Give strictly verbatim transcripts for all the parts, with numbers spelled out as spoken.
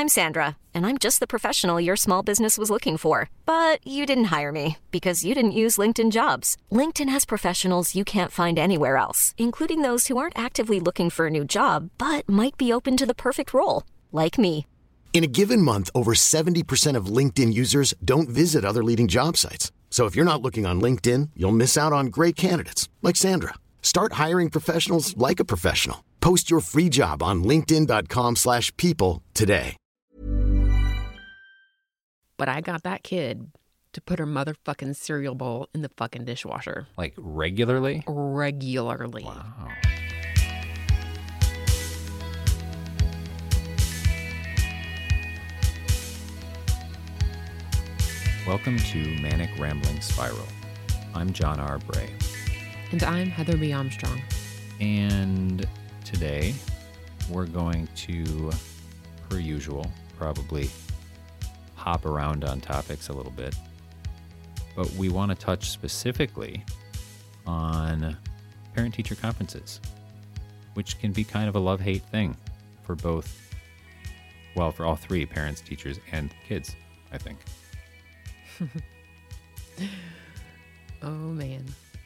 I'm Sandra, and I'm just the professional your small business was looking for. But you didn't hire me because you didn't use LinkedIn Jobs. LinkedIn has professionals you can't find anywhere else, including those who aren't actively looking for a new job, but might be open to the perfect role, like me. In a given month, over seventy percent of LinkedIn users don't visit other leading job sites. So if you're not looking on LinkedIn, you'll miss out on great candidates like Sandra. Start hiring professionals like a professional. Post your free job on linkedin.com slash people today. But I got that kid to put her motherfucking cereal bowl in the fucking dishwasher. Like regularly? Regularly. Wow. Welcome to Manic Rambling Spiral. I'm John R. Bray. And I'm Heather B. Armstrong. And today we're going to, per usual, probably hop around on topics a little bit. But we want to touch specifically on parent-teacher conferences, which can be kind of a love-hate thing for both, well, for all three, parents, teachers, and kids, I think. Oh, man.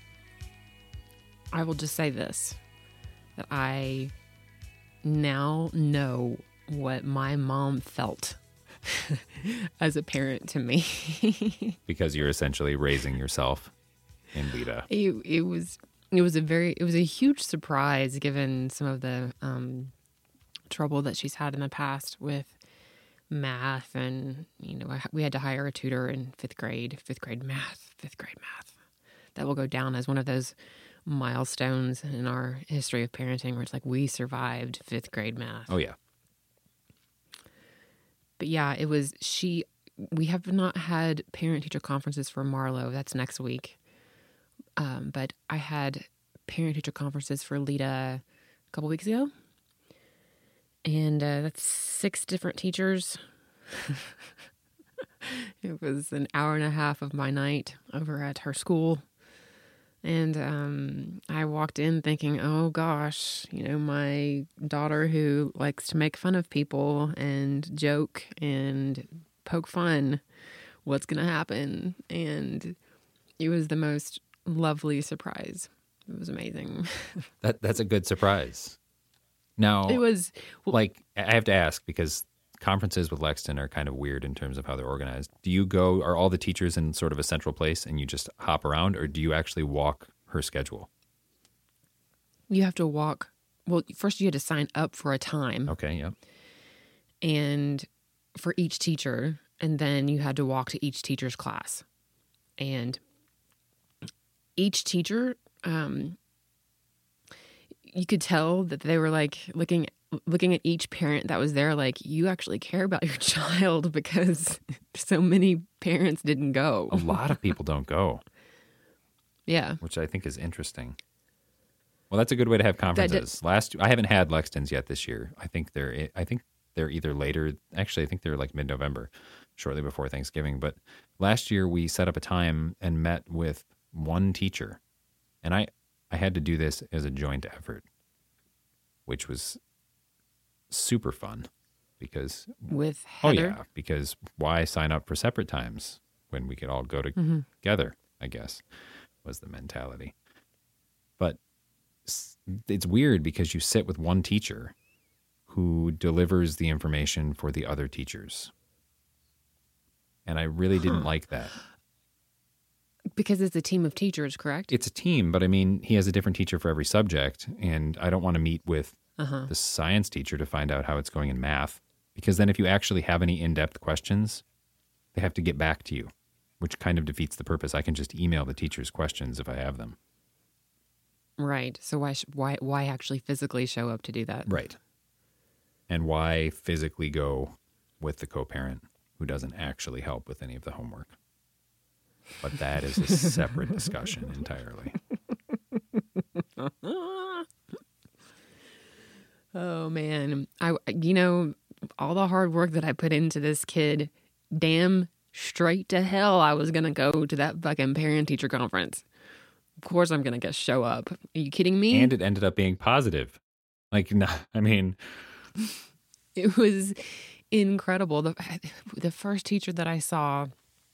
I will just say this, that I now know what my mom felt as a parent to me. Because you're essentially raising yourself in Lita. It, it was it was a very it was a huge surprise given some of the um, trouble that she's had in the past with math, and you know we had to hire a tutor in fifth grade, fifth grade math, fifth grade math. That will go down as one of those milestones in our history of parenting where it's like we survived fifth grade math. Oh yeah. But yeah, it was she. We have not had parent-teacher conferences for Marlo. That's next week. Um, but I had parent-teacher conferences for Lita a couple weeks ago. And uh, that's six different teachers. It was an hour and a half of my night over at her school. And um, I walked in thinking, oh gosh, you know, my daughter who likes to make fun of people and joke and poke fun, what's going to happen? And it was the most lovely surprise. It was amazing. That That's a good surprise. Now, it was well, like, I have to ask because conferences with Lexington are kind of weird in terms of how they're organized. Do you go, are all the teachers in sort of a central place and you just hop around, or do you actually walk her schedule? You have to walk. Well, first you had to sign up for a time. Okay, yeah. And for each teacher, and then you had to walk to each teacher's class. And each teacher, um, you could tell that they were like looking looking at each parent that was there like, you actually care about your child because so many parents didn't go. A lot of people don't go. Yeah. Which I think is interesting. Well, that's a good way to have conferences. Last I haven't had Lexington's yet this year. I think they're I think they're either later, actually I think they're like mid-November, shortly before Thanksgiving, but last year we set up a time and met with one teacher. And I I had to do this as a joint effort, which was super fun because with Heather? Oh yeah, because why sign up for separate times when we could all go to, mm-hmm. together, I guess, was the mentality. But it's weird because you sit with one teacher who delivers the information for the other teachers. And I really didn't huh. like that. Because it's a team of teachers, correct? It's a team, but I mean, he has a different teacher for every subject, and I don't want to meet with uh-huh. the science teacher to find out how it's going in math, because then if you actually have any in-depth questions, they have to get back to you, which kind of defeats the purpose. I can just email the teachers questions if I have them. Right. So why why why actually physically show up to do that? Right. And why physically go with the co-parent who doesn't actually help with any of the homework? But that is a separate discussion entirely. Oh man, I you know all the hard work that I put into this kid, damn straight to hell I was gonna go to that fucking parent teacher conference. Of course I'm gonna get show up. Are you kidding me? And it ended up being positive. Like, no, I mean, it was incredible. The, the first teacher that I saw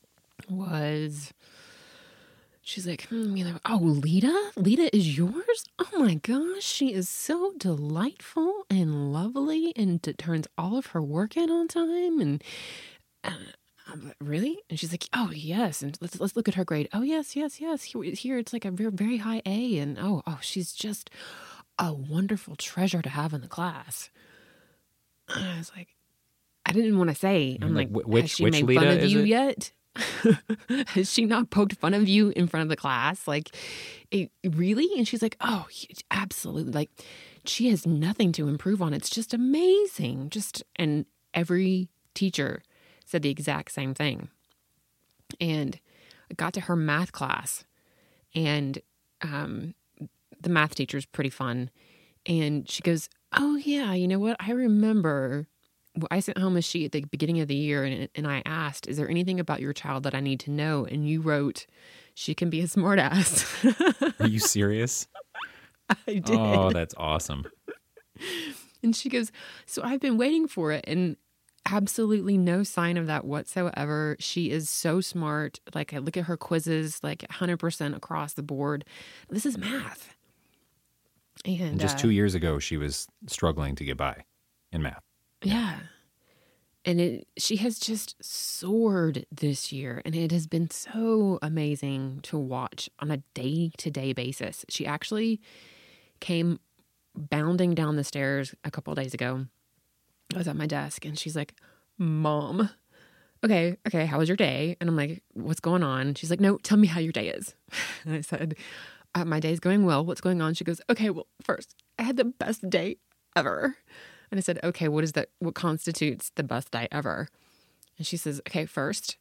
was, she's like, hmm, you know, oh, Lita? Lita is yours? Oh my gosh, she is so delightful and lovely and t- turns all of her work in on time. And uh, I'm like, really? And she's like, oh, yes. And let's let's look at her grade. Oh, yes, yes, yes. Here, here it's like a very, very high A. And oh, oh, she's just a wonderful treasure to have in the class. And I was like, I didn't want to say. I'm like, like which, has she which made Lita fun of is you it? yet? Has she not poked fun of you in front of the class? Like, it, really? And she's like, oh, absolutely. Like, she has nothing to improve on. It's just amazing. Just, and every teacher said the exact same thing. And I got to her math class, and um, the math teacher's pretty fun. And she goes, oh, yeah, you know what? I remember I sent home a sheet at the beginning of the year, and, and I asked, is there anything about your child that I need to know? And you wrote, she can be a smartass. Are you serious? I did. Oh, that's awesome. And she goes, so I've been waiting for it, and absolutely no sign of that whatsoever. She is so smart. Like, I look at her quizzes, like one hundred percent across the board. This is math. And, And just uh, two years ago, she was struggling to get by in math. Yeah. And it, she has just soared this year, and it has been so amazing to watch on a day-to-day basis. She actually came bounding down the stairs a couple of days ago. I was at my desk, and she's like, Mom, okay, okay, how was your day? And I'm like, what's going on? She's like, no, tell me how your day is. And I said, uh, my day's going well. What's going on? She goes, okay, well, first, I had the best day ever. And I said, okay, what is that? What constitutes the best day ever? And she says, okay, first,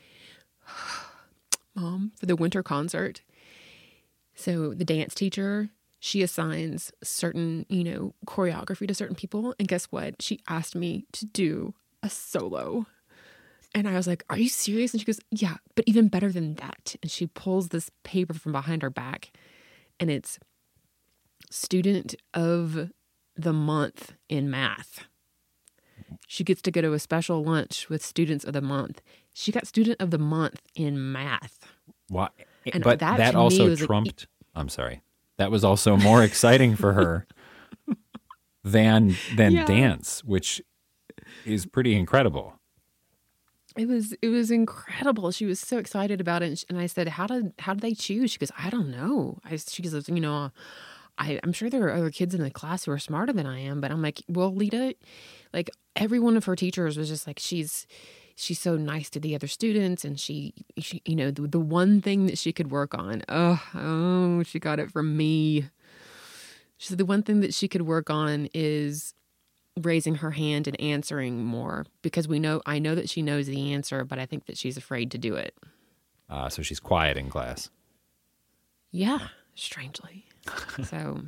Mom, for the winter concert. So the dance teacher, she assigns certain, you know, choreography to certain people. And guess what? She asked me to do a solo. And I was like, are you serious? And she goes, yeah, but even better than that. And she pulls this paper from behind her back, and it's student of the month in math. She gets to go to a special lunch with students of the month. She got student of the month in math. Why? And But that that, to me also was like- trumped, I'm sorry, that was also more exciting for her than than Yeah. dance, which is pretty incredible. It was it was incredible. She was so excited about it, and, she, and I said, "How did how did they choose?" She goes, "I don't know." I she goes, "You know, I I'm sure there are other kids in the class who are smarter than I am, but I'm like, well, Lita, like every one of her teachers was just like she's she's so nice to the other students, and she she you know the, the one thing that she could work on. Oh oh, she got it from me. She said the one thing that she could work on is raising her hand and answering more, because we know I know that she knows the answer, but I think that she's afraid to do it." Uh, so she's quiet in class. Yeah, strangely. So,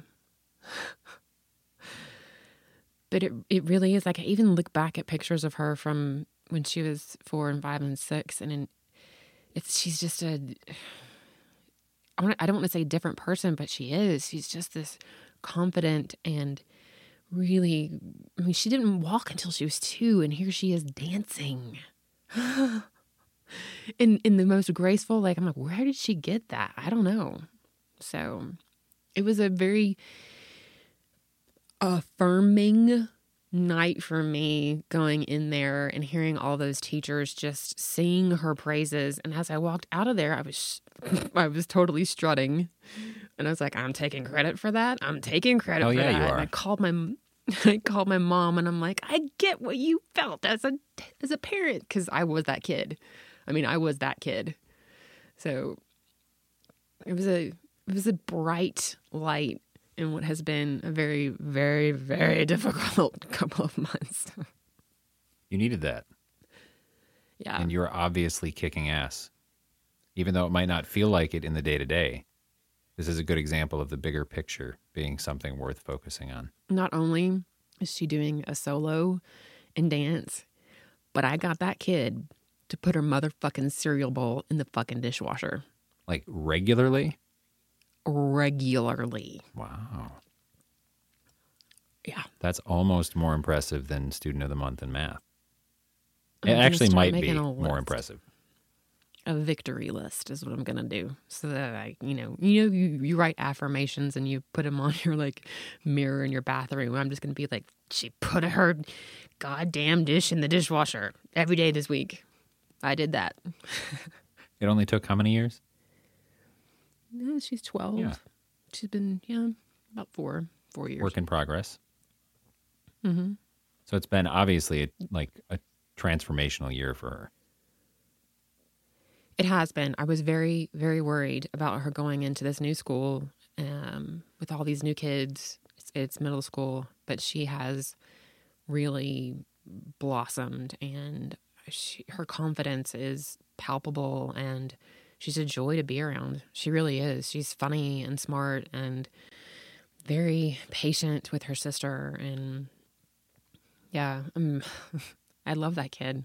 but it it really is like, I even look back at pictures of her from when she was four and five and six, and in, it's she's just a I want I don't want to say different person, but she is. She's just this confident and really, I mean, she didn't walk until she was two, and here she is dancing in in the most graceful, like, I'm like, where did she get that? I don't know. So it was a very affirming night for me, going in there and hearing all those teachers just sing her praises. And as I walked out of there, I was I was totally strutting, and I was like, I'm taking credit for that. I'm taking credit Oh, for yeah, that. you And are. I called my I called my mom, and I'm like, I get what you felt as a as a parent, because I was that kid. I mean, I was that kid. So it was a it was a bright light in what has been a very, very, very difficult couple of months. You needed that. Yeah. And you're obviously kicking ass. Even though it might not feel like it in the day-to-day, this is a good example of the bigger picture being something worth focusing on. Not only is she doing a solo and dance, but I got that kid to put her motherfucking cereal bowl in the fucking dishwasher Like regularly? regularly. Wow. Yeah. That's almost more impressive than student of the month in math. I'm It gonna actually start might be making a more list. impressive. A victory list is what I'm gonna do, so that I, you know, you know, you, you write affirmations and you put them on your like mirror in your bathroom. I'm just gonna be like, she put her goddamn dish in the dishwasher every day this week. I did that. It only took how many years? No, she's twelve. Yeah. She's been yeah about four four years. Work in progress. Mm-hmm. So it's been obviously a, like a transformational year for her. It has been. I was very, very worried about her going into this new school um, with all these new kids. It's, it's middle school, but she has really blossomed, and she, her confidence is palpable, and she's a joy to be around. She really is. She's funny and smart and very patient with her sister. And yeah, um, I love that kid.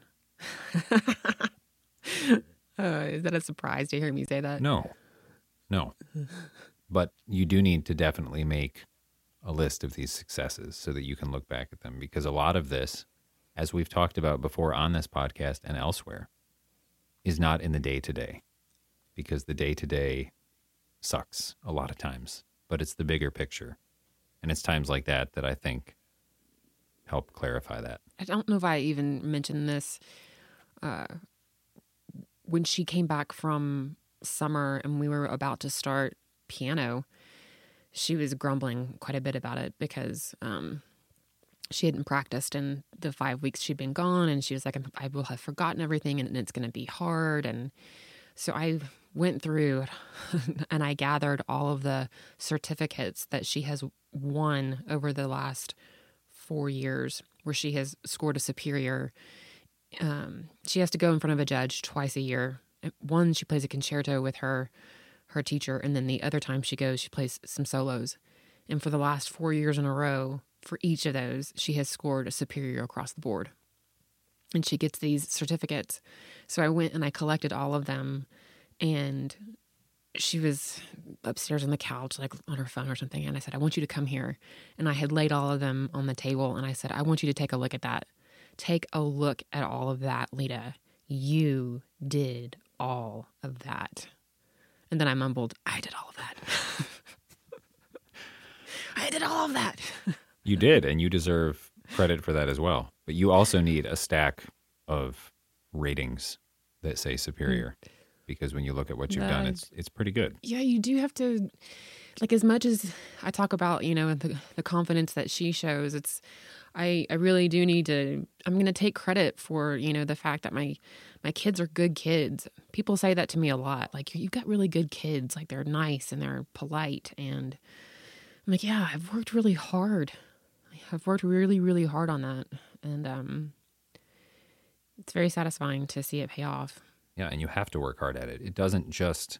Uh, is that a surprise to hear me say that? No, no. But you do need to definitely make a list of these successes so that you can look back at them, because a lot of this, as we've talked about before on this podcast and elsewhere, is not in the day-to-day, because the day-to-day sucks a lot of times, but it's the bigger picture. And it's times like that that I think help clarify that. I don't know if I even mentioned this. Uh, when she came back from summer and we were about to start piano, she was grumbling quite a bit about it because um, she hadn't practiced in the five weeks she'd been gone. And she was like, I will have forgotten everything and it's going to be hard. And so I went through and I gathered all of the certificates that she has won over the last four years where she has scored a superior. Um, she has to go in front of a judge twice a year. One, she plays a concerto with her her teacher, and then the other time she goes, she plays some solos. And for the last four years in a row, for each of those, she has scored a superior across the board. And she gets these certificates. So I went and I collected all of them, and she was upstairs on the couch, like on her phone or something, and I said, I want you to come here. And I had laid all of them on the table, and I said, I want you to take a look at that. Take a look at all of that, Lita. You did all of that. And then I mumbled, I did all of that. I did all of that. You did, and you deserve credit for that as well. But you also need a stack of ratings that say superior, because when you look at what you've No. done, it's it's pretty good. Yeah, you do have to, like, as much as I talk about, you know, the, the confidence that she shows, it's, I, I really do need to, I'm going to take credit for, you know, the fact that my, my kids are good kids. People say that to me a lot. Like, you've got really good kids. Like, they're nice and they're polite. And I'm like, yeah, I've worked really hard. I've worked really, really hard on that. And um, it's very satisfying to see it pay off. Yeah, and you have to work hard at it. It doesn't just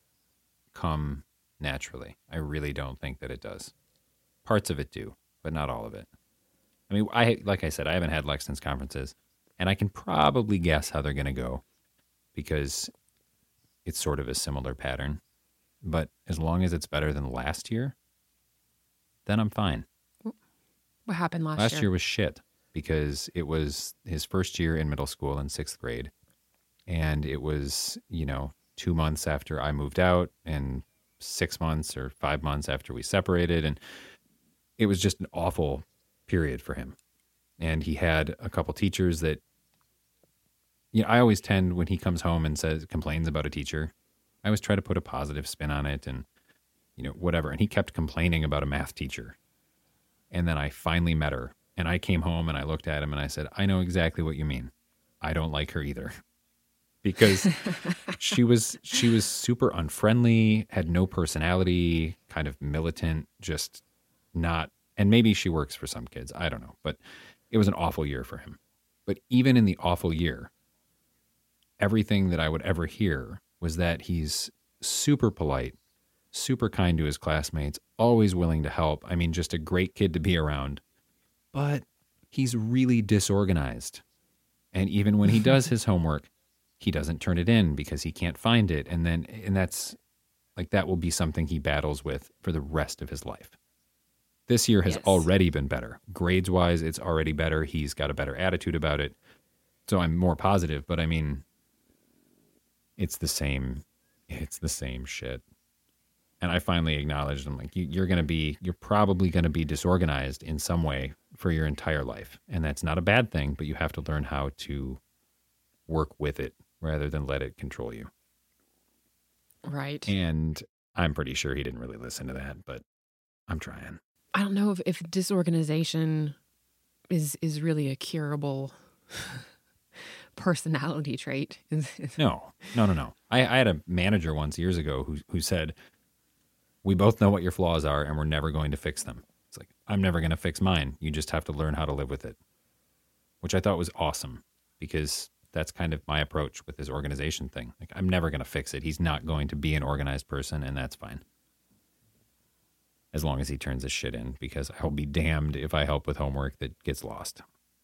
come naturally. I really don't think that it does. Parts of it do, but not all of it. I mean, I like I said, I haven't had Lexington's conferences, and I can probably guess how they're going to go because it's sort of a similar pattern. But as long as it's better than last year, then I'm fine. What happened last, Last year? year was shit because it was his first year in middle school in sixth grade. And it was, you know, two months after I moved out and six months or five months after we separated. And it was just an awful period for him. And he had a couple teachers that, you know, I always tend when he comes home and says, complains about a teacher, I always try to put a positive spin on it and, you know, whatever. And he kept complaining about a math teacher. And then I finally met her and I came home and I looked at him and I said, I know exactly what you mean. I don't like her either. Because she was she was super unfriendly, had no personality, kind of militant, just not, and maybe she works for some kids, I don't know, but it was an awful year for him. But even in the awful year, everything that I would ever hear was that he's super polite, super kind to his classmates, always willing to help. I mean, just a great kid to be around, but he's really disorganized. And even when he does his homework, he doesn't turn it in because he can't find it. And then, and that's like, that will be something he battles with for the rest of his life. This year has Yes. already been better. Grades wise, it's already better. He's got a better attitude about it. So I'm more positive, but I mean, it's the same, it's the same shit. And I finally acknowledged, I'm like, you, you're going to be, you're probably going to be disorganized in some way for your entire life. And that's not a bad thing, but you have to learn how to work with it rather than let it control you. Right. And I'm pretty sure he didn't really listen to that, but I'm trying. I don't know if, if disorganization is is really a curable personality trait. No, no, no, no. I, I had a manager once years ago who who said, we both know what your flaws are and we're never going to fix them. It's like, I'm never going to fix mine. You just have to learn how to live with it, which I thought was awesome because that's kind of my approach with this organization thing. Like, I'm never going to fix it. He's not going to be an organized person, and that's fine. As long as he turns his shit in, because I'll be damned if I help with homework that gets lost.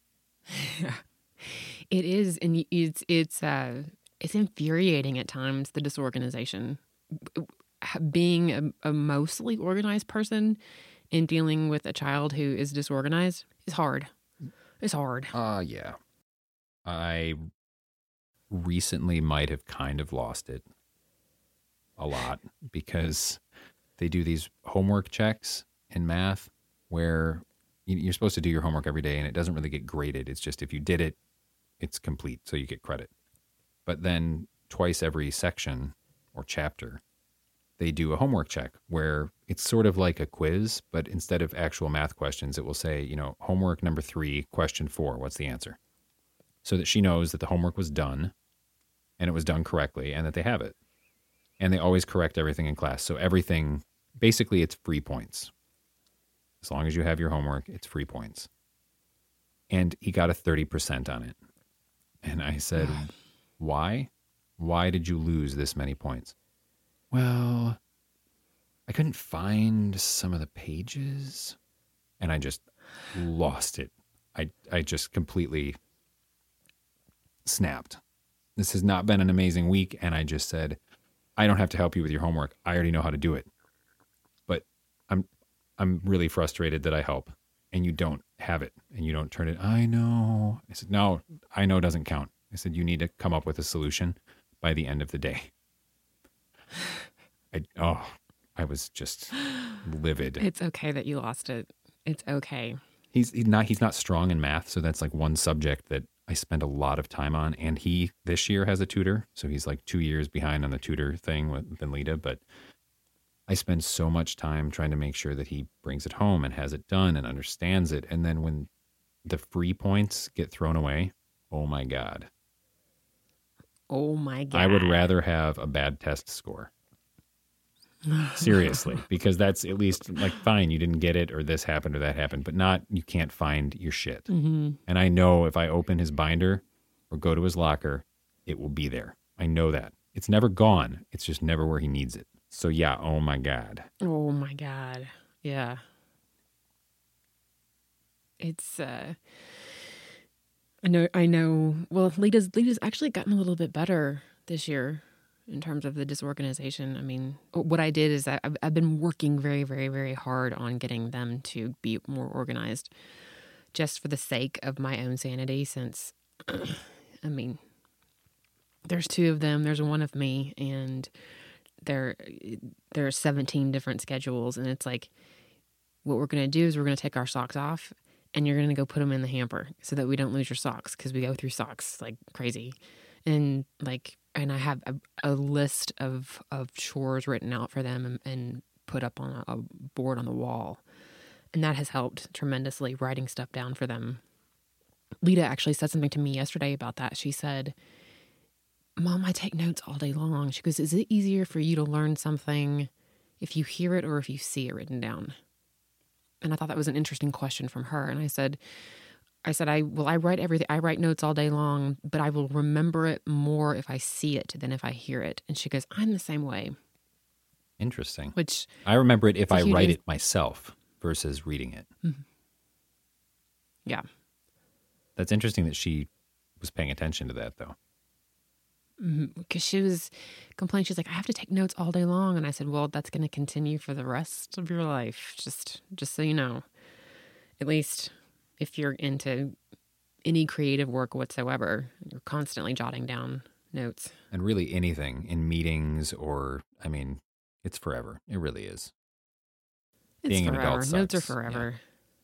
It is, and it's it's uh, it's infuriating at times, the disorganization. Being a, a mostly organized person and dealing with a child who is disorganized is hard. It's hard. Uh, yeah. I recently might have kind of lost it a lot because they do these homework checks in math where you're supposed to do your homework every day and it doesn't really get graded. It's just if you did it, it's complete, so you get credit. But then twice every section or chapter, they do a homework check where it's sort of like a quiz, but instead of actual math questions, it will say, you know, homework number three, question four, what's the answer? So that she knows that the homework was done and it was done correctly and that they have it. And they always correct everything in class. So everything, basically it's free points. As long as you have your homework, it's free points. And he got a thirty percent on it. And I said, why? Why did you lose this many points? Well, I couldn't find some of the pages. And I just lost it. I, I just completely snapped. This has not been an amazing week. And I just said, I don't have to help you with your homework. I already know how to do it. But I'm I'm really frustrated that I help and you don't have it and you don't turn it. I know. I said, no, I know doesn't count. I said, you need to come up with a solution by the end of the day. I, oh, I was just livid. It's okay that you lost it. It's okay. He's, he's not he's not strong in math, so that's like one subject that I spend a lot of time on. And he this year has a tutor, so he's like two years behind on the tutor thing with than Lita. But I spend so much time trying to make sure that he brings it home and has it done and understands it. And then when the free points get thrown away, oh my God. Oh my God. I would rather have a bad test score. Seriously, because that's at least like, fine, you didn't get it or this happened or that happened, but not you can't find your shit. Mm-hmm. And I know if I open his binder or go to his locker, it will be there. I know that. It's never gone. It's just never where he needs it. So yeah, oh my God. Oh my God. Yeah. It's, uh, I know, I know, well, Lita's, Lita's actually gotten a little bit better this year in terms of the disorganization. I mean, what I did is that I've, I've been working very, very, very hard on getting them to be more organized just for the sake of my own sanity since, I mean, there's two of them, there's one of me, and there, there are seventeen different schedules, and it's like, what we're going to do is we're going to take our socks off, and you're going to go put them in the hamper so that we don't lose your socks, because we go through socks like crazy. And like, and I have a, a list of, of chores written out for them and, and put up on a, a board on the wall. And that has helped tremendously, writing stuff down for them. Lita actually said something to me yesterday about that. She said, Mom, I take notes all day long. She goes, is it easier for you to learn something if you hear it or if you see it written down? And I thought that was an interesting question from her. And I said, I said, I well, I write everything. I write notes all day long, but I will remember it more if I see it than if I hear it. And she goes, I'm the same way. Interesting. Which I remember it if I write is, it myself versus reading it. Mm-hmm. Yeah. That's interesting that she was paying attention to that, though. Mm-hmm. Because she was complaining. She's like, I have to take notes all day long. And I said, well, that's going to continue for the rest of your life. Just, just so you know, at least if you're into any creative work whatsoever. You're constantly jotting down notes. And really anything in meetings or, I mean, it's forever. It really is. It's Being an forever. adult Notes are sucks. forever.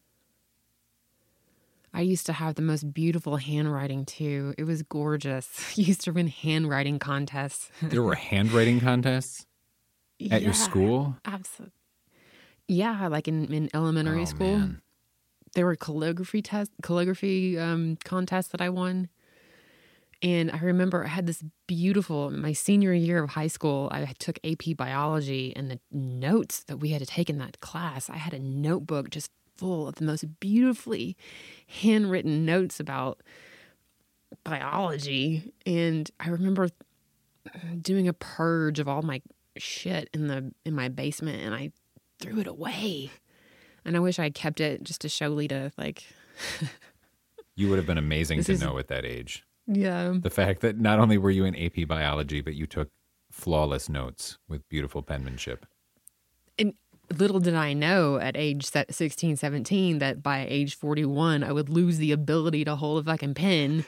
I used to have the most beautiful handwriting, too. It was gorgeous. I used to win handwriting contests. There were handwriting contests at your Yeah, school? Absolutely. Yeah, like in, in elementary Oh, school. man. There were calligraphy test, calligraphy um, contests that I won. And I remember I had this beautiful, my senior year of high school, I took A P biology, and the notes that we had to take in that class, I had a notebook just full of the most beautifully handwritten notes about biology. And I remember doing a purge of all my shit in the in my basement, and I threw it away. And I wish I had kept it just to show Lita, like... You would have been amazing This to is- know at that age. Yeah. The fact that not only were you in A P biology, but you took flawless notes with beautiful penmanship. And little did I know at age sixteen, seventeen that by age forty-one, I would lose the ability to hold a fucking pen.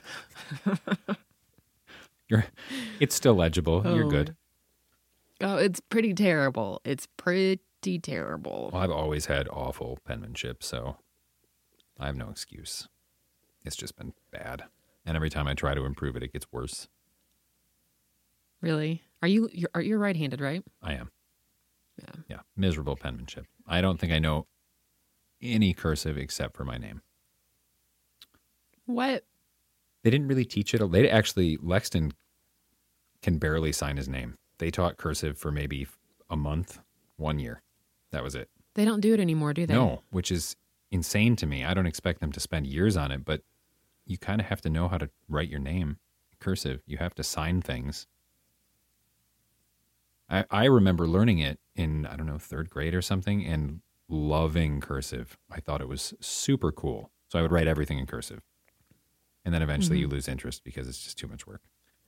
You're, it's still legible. You're Oh. good. Oh, it's pretty terrible. It's pretty terrible. Well, I've always had awful penmanship, so I have no excuse. It's just been bad. And every time I try to improve it, it gets worse. Really? Are you you're, are you right-handed, right? I am. Yeah. Yeah. Miserable penmanship. I don't think I know any cursive except for my name. What? They didn't really teach it. They actually, Lexton can barely sign his name. They taught cursive for maybe a month, one year. That was it. They don't do it anymore, do they? No, which is insane to me. I don't expect them to spend years on it, but you kind of have to know how to write your name cursive. You have to sign things. I, I remember learning it in, I don't know, third grade or something and loving cursive. I thought it was super cool. So I would write everything in cursive. And then eventually Mm-hmm. you lose interest because it's just too much work.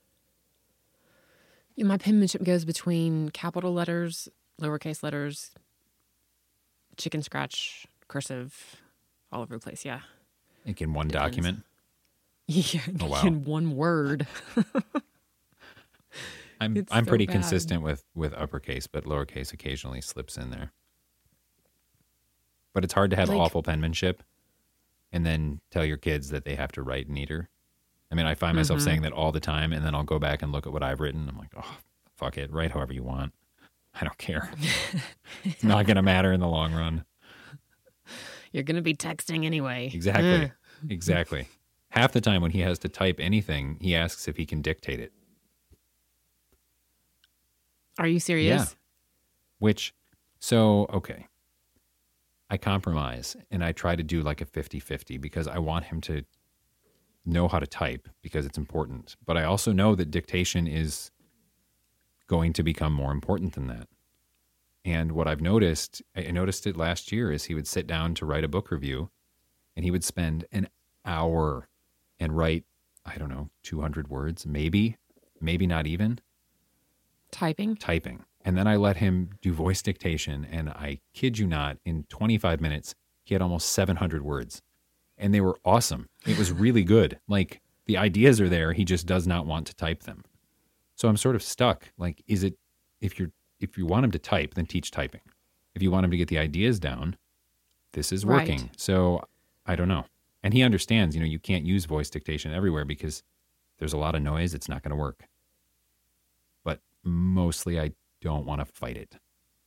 Yeah, my penmanship goes between capital letters, lowercase letters, chicken scratch, cursive, all over the place. Yeah. Like in one Depends. document. Yeah. Oh, wow. In one word. I'm It's I'm so pretty bad. consistent with, with uppercase, but lowercase occasionally slips in there. But it's hard to have Like- awful penmanship and then tell your kids that they have to write neater. I mean, I find myself Mhm. saying that all the time, and then I'll go back and look at what I've written. I'm like, oh, fuck it. Write however you want. I don't care. It's not going to matter in the long run. You're going to be texting anyway. Exactly. Ugh. Exactly. Half the time when he has to type anything, he asks if he can dictate it. Are you serious? Yeah. Which, so, okay. I compromise and I try to do like a fifty-fifty because I want him to know how to type because it's important. But I also know that dictation is going to become more important than that. And what I've noticed, I noticed it last year, is he would sit down to write a book review and he would spend an hour and write, I don't know, two hundred words, maybe, maybe not even. Typing? Typing. And then I let him do voice dictation. And I kid you not, in twenty-five minutes, he had almost seven hundred words. And they were awesome. It was really good. Like, the ideas are there. He just does not want to type them. So I'm sort of stuck. Like, is it, if you're, if you want him to type, then teach typing. If you want him to get the ideas down, this is working. Right. So I don't know. And he understands, you know, you can't use voice dictation everywhere because there's a lot of noise. It's not going to work. But mostly I don't want to fight it.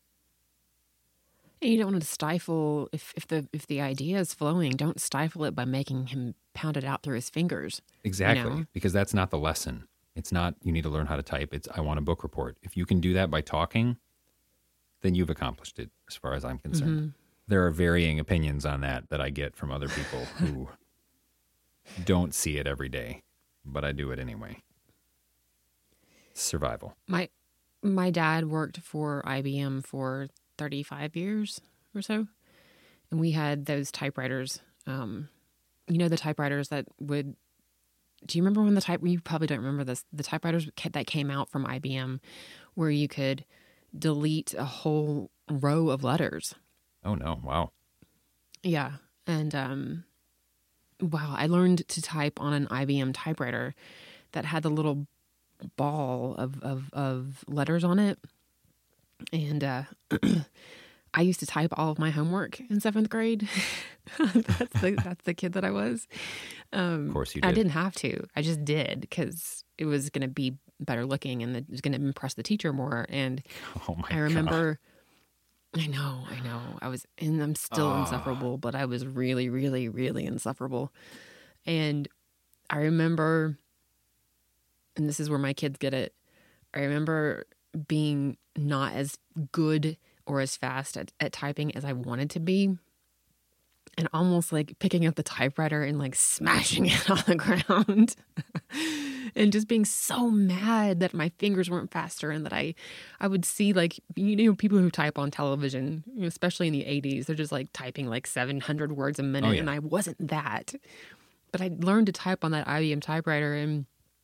And you don't want to stifle, if, if the if the idea is flowing, don't stifle it by making him pound it out through his fingers. Exactly. know? Because that's not the lesson. It's not, you need to learn how to type. It's, I want a book report. If you can do that by talking, then you've accomplished it as far as I'm concerned. Mm-hmm. There are varying opinions on that that I get from other people who don't see it every day, but I do it anyway. Survival. My my dad worked for I B M for thirty-five years or so, and we had those typewriters. Um, you know, the typewriters that would. Do you remember when the type? You probably don't remember this. The typewriters ca- that came out from I B M, where you could delete a whole row of letters. Oh, no. Wow. Yeah, and um, wow, I learned to type on an I B M typewriter that had the little ball of, of, of letters on it. And uh, I used to type all of my homework in seventh grade. that's the that's the kid that I was. Um, Of course you did. I didn't have to. I just did because it was going to be better looking and it was going to impress the teacher more. And Oh my I remember, God. I know, I know. I was, and I'm still Oh. insufferable, but I was really, really, really insufferable. And I remember, and this is where my kids get it, I remember being not as good or as fast at, at typing as I wanted to be. And almost like picking up the typewriter and like smashing it on the ground. And just being so mad that my fingers weren't faster and that I, I would see like, you know, people who type on television, you know, especially in the eighties, they're just like typing like seven hundred words a minute. Oh, yeah. And I wasn't that. But I learned to type on that I B M typewriter and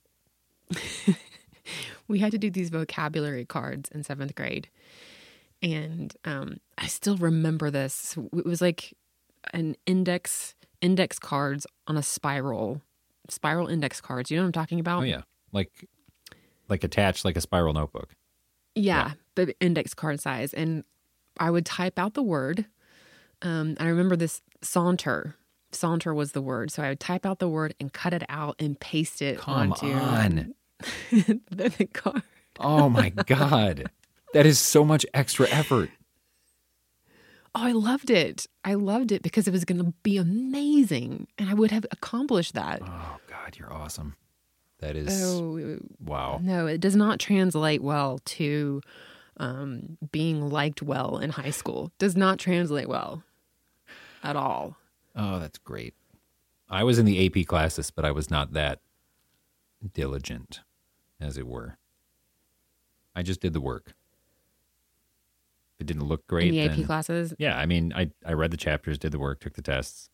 we had to do these vocabulary cards in seventh grade. And um, I still remember this. It was like an index, index cards on a spiral, spiral index cards. You know what I'm talking about? Oh yeah, like like attached like a spiral notebook. Yeah, Yeah. but index card size. And I would type out the word. Um, I remember this saunter. Saunter was the word. So I would type out the word and cut it out and paste it Come onto on. the, the card. Oh my God. That is so much extra effort. Oh, I loved it. I loved it because it was going to be amazing. And I would have accomplished that. Oh God, you're awesome. That is Oh, wow. no, it does not translate well to um, being liked well in high school. Does not translate well at all. Oh, that's great. I was in the A P classes, but I was not that diligent, as it were. I just did the work. If it didn't look great, In the A P then, classes? yeah, I mean, I, I read the chapters, did the work, took the tests.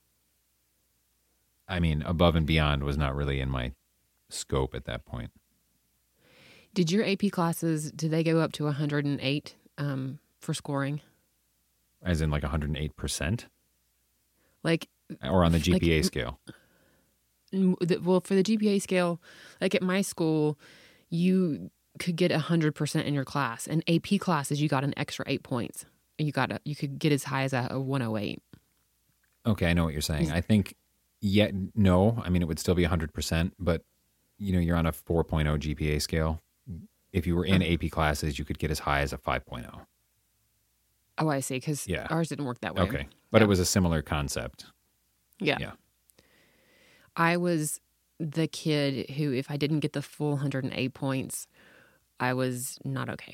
I mean, above and beyond was not really in my scope at that point. Did your A P classes, did they go up to one hundred eight um, for scoring? As in like one hundred eight percent? Like, Or on the G P A Like- scale? n- the- well, for the G P A scale, like at my school, you could get one hundred percent in your class. In A P classes, you got an extra eight points. You got a, you could get as high as a, a one oh eight. Okay, I know what you're saying. I think, yet, no, I mean, it would still be one hundred percent, but, you know, you're on a four point oh G P A scale. If you were in A P classes, you could get as high as a five point oh. Oh, I see, because Yeah. ours didn't work that way. Okay, but Yeah. it was a similar concept. Yeah. Yeah. I was the kid who, if I didn't get the full one hundred eight points, I was not okay.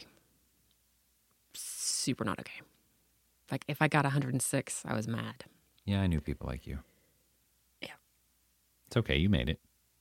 Super not okay. Like, if I got one hundred six, I was mad. Yeah, I knew people like you. Yeah. It's okay, you made it.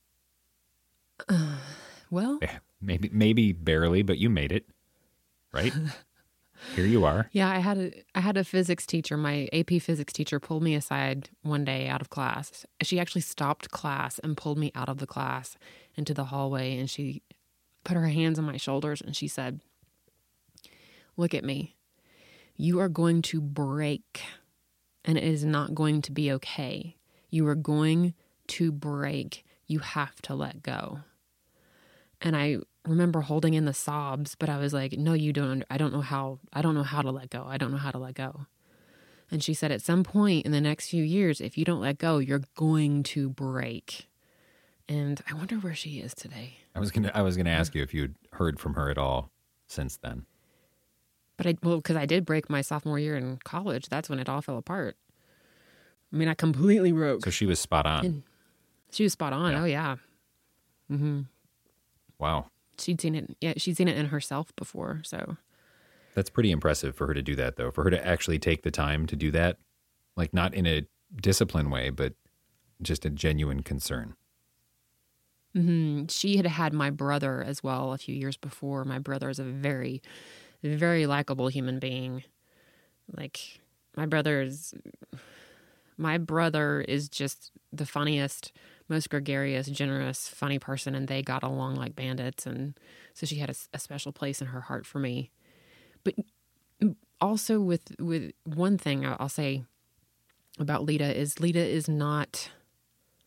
Well, Yeah, maybe maybe barely, but you made it. Right? Here you are. yeah, I had a I had a physics teacher. My A P physics teacher pulled me aside one day out of class. She actually stopped class and pulled me out of the class into the hallway, and she put her hands on my shoulders and she said, "Look at me. You are going to break, and it is not going to be okay. You are going to break. You have to let go." And I remember holding in the sobs, but I was like, "No, you don't. Under- I don't know how. I don't know how to let go. I don't know how to let go." And she said, "At some point in the next few years, if you don't let go, you're going to break." And I wonder where she is today. I was gonna I was gonna ask you if you'd heard from her at all since then. But I, well, because I did break my sophomore year in college. That's when it all fell apart. I mean, I completely broke. So she was spot on. And she was spot on. Yeah. Oh yeah. Mm-hmm. Wow. She'd seen it. Yeah, she'd seen it in herself before. So That's pretty impressive for her to do that, though. For her to actually take the time to do that, like not in a disciplined way, but just a genuine concern. hmm she had had my brother as well a few years before. My brother is a very, very likable human being. Like my brother is, my brother is just the funniest, most gregarious, generous, funny person, and they got along like bandits. And so she had a, a special place in her heart for me. But also with with one thing I'll say about Lita is Lita is not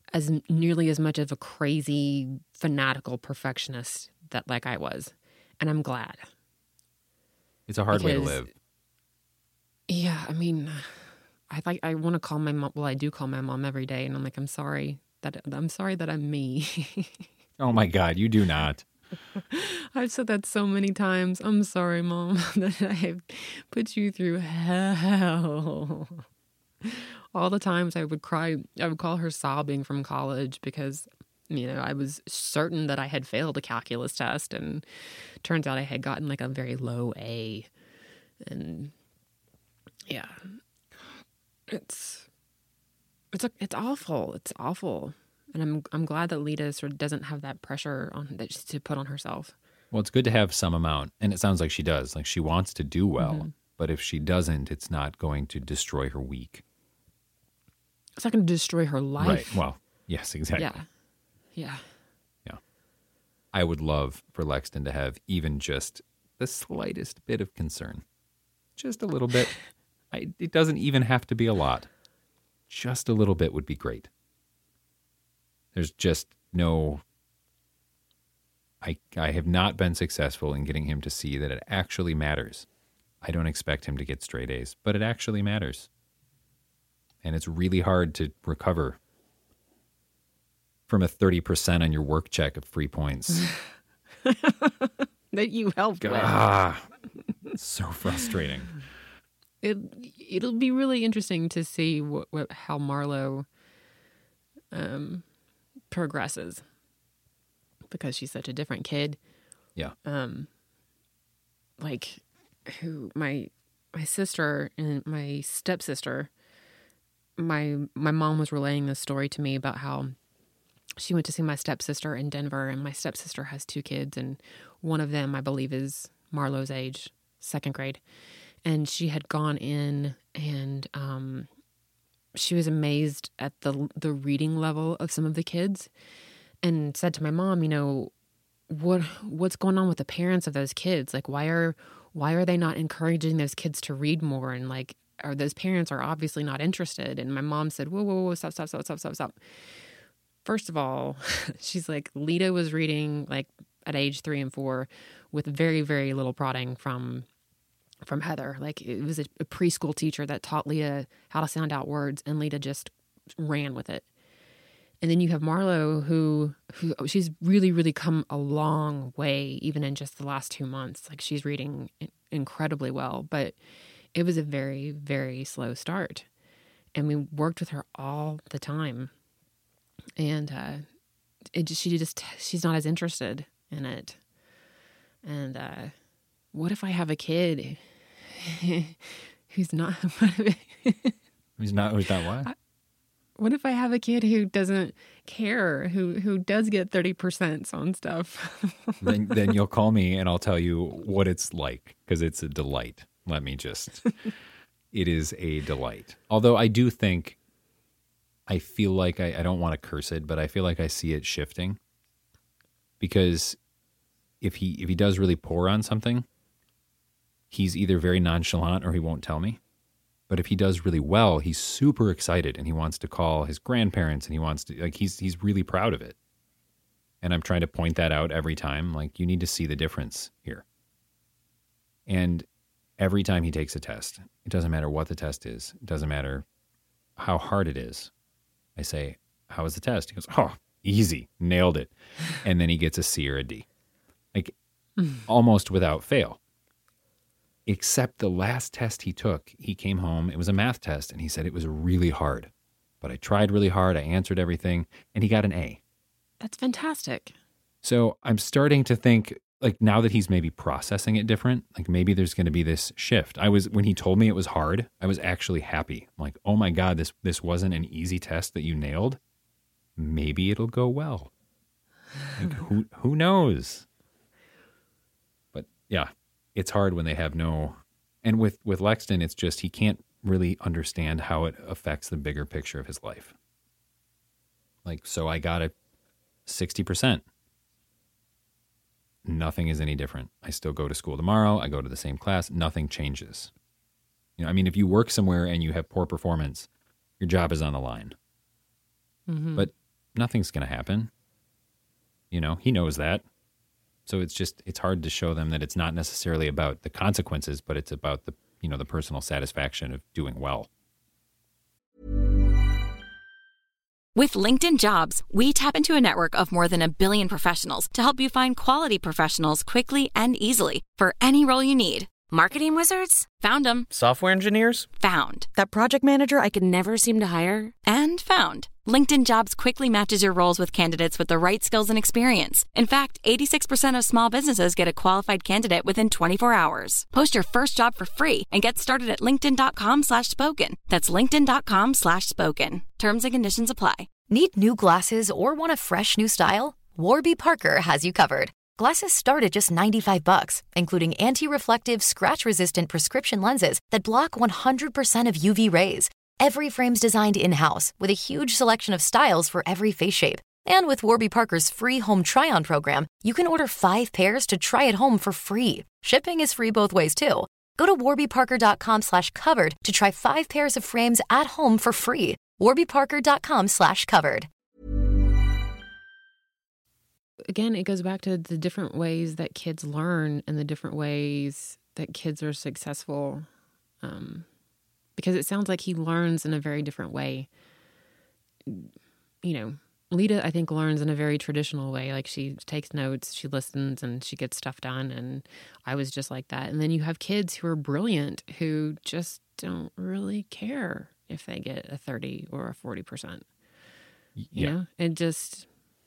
as nearly as much of a crazy, fanatical perfectionist that like I was. And I'm glad. It's a hard way to Because- live. Yeah, I mean, I like I want to call my mom. Well, I do call my mom every day, and I'm like, I'm sorry that I'm sorry that I'm me. Oh my God, you do not. I've said that so many times. I'm sorry, Mom, that I have put you through hell. All the times I would cry, I would call her sobbing from college because, you know, I was certain that I had failed a calculus test, and turns out I had gotten like a very low A. And yeah, it's it's a, it's awful. It's awful. And I'm I'm glad that Lita sort of doesn't have that pressure on that she's to put on herself. Well, it's good to have some amount, and it sounds like she does. Like she wants to do well, Mm-hmm. but if she doesn't, it's not going to destroy her week. It's not going to destroy her life. Right. Well, yes, exactly. Yeah. Yeah. I would love for Lexton to have even just the slightest bit of concern. Just a little bit. I, it doesn't even have to be a lot. Just a little bit would be great. There's just no... I, I have not been successful in getting him to see that it actually matters. I don't expect him to get straight A's, but it actually matters. And it's really hard to recover from a thirty percent on your work check of free points. That you helped with. Ah, so frustrating. It it'll be really interesting to see what, what how Marlo um progresses, because she's such a different kid. Yeah. Um, like who my my sister and my stepsister. My my mom was relaying this story to me about how she went to see my stepsister in Denver, and my stepsister has two kids, and one of them, I believe, is Marlo's age, second grade. And she had gone in, and um, she was amazed at the the reading level of some of the kids, and said to my mom, you know, what what's going on with the parents of those kids? Like, why are why are they not encouraging those kids to read more? And like, or those parents are obviously not interested. And my mom said, whoa, whoa, whoa, stop, stop, stop, stop, stop, stop. First of all, she's like, Lita was reading like at age three and four with very, very little prodding from from Heather. Like it was a, a preschool teacher that taught Lita how to sound out words, and Lita just ran with it. And then you have Marlo, who who she's really, really come a long way, even in just the last two months. Like she's reading incredibly well, but it was a very, very slow start. And we worked with her all the time. And uh, it just, she just, she's not as interested in it. And uh, what if I have a kid who's not, Who's not, who's not what? what if I have a kid who doesn't care, who, who does get thirty percent on stuff? then, then you'll call me and I'll tell you what it's like, because it's a delight. Let me just, it is a delight. Although I do think, I feel like, I, I don't want to curse it, but I feel like I see it shifting. Because if he if he does really poor on something, he's either very nonchalant or he won't tell me. But if he does really well, he's super excited and he wants to call his grandparents, and he wants to, like, he's he's really proud of it. And I'm trying to point that out every time. Like, you need to see the difference here. And every time he takes a test, it doesn't matter what the test is. It doesn't matter how hard it is. I say, how was the test? He goes, oh, easy, nailed it. And then he gets a C or a D. Like, almost without fail. Except the last test he took, he came home, it was a math test, and he said it was really hard. But I tried really hard, I answered everything, and he got an A. That's fantastic. So I'm starting to think, like, now that he's maybe processing it different, like maybe there's going to be this shift. I was, when he told me it was hard, I was actually happy. I'm like, oh my God, this this wasn't an easy test that you nailed. Maybe it'll go well. Like, who who knows? But yeah, it's hard when they have no, and with, with Lexton, it's just, he can't really understand how it affects the bigger picture of his life. Like, so I got a sixty percent. Nothing is any different. I still go to school tomorrow. I go to the same class. Nothing changes. You know, I mean, if you work somewhere and you have poor performance, your job is on the line. Mm-hmm. But nothing's going to happen. You know, he knows that. So it's just, it's hard to show them that it's not necessarily about the consequences, but it's about the, you know, the personal satisfaction of doing well. With LinkedIn Jobs, we tap into a network of more than a billion professionals to help you find quality professionals quickly and easily for any role you need. Marketing wizards? Found them. Software engineers? Found. That project manager I could never seem to hire? And found. LinkedIn Jobs quickly matches your roles with candidates with the right skills and experience. In fact, eighty-six percent of small businesses get a qualified candidate within twenty-four hours. Post your first job for free and get started at linkedin.com slash spoken. That's linkedin.com slash spoken. Terms and conditions apply. Need new glasses or want a fresh new style? Warby Parker has you covered. Glasses start at just ninety-five bucks, including anti-reflective, scratch-resistant prescription lenses that block one hundred percent of U V rays. Every frame's designed in-house with a huge selection of styles for every face shape. And with Warby Parker's free home try-on program, you can order five pairs to try at home for free. Shipping is free both ways, too. Go to warbyparker.com slash covered to try five pairs of frames at home for free. warbyparker.com slash covered. Again, it goes back to the different ways that kids learn and the different ways that kids are successful. Um, because it sounds like he learns in a very different way. You know, Lita, I think, learns in a very traditional way. Like, she takes notes, she listens, and she gets stuff done. And I was just like that. And then you have kids who are brilliant who just don't really care if they get a thirty or a forty percent. You Yeah. know, it just,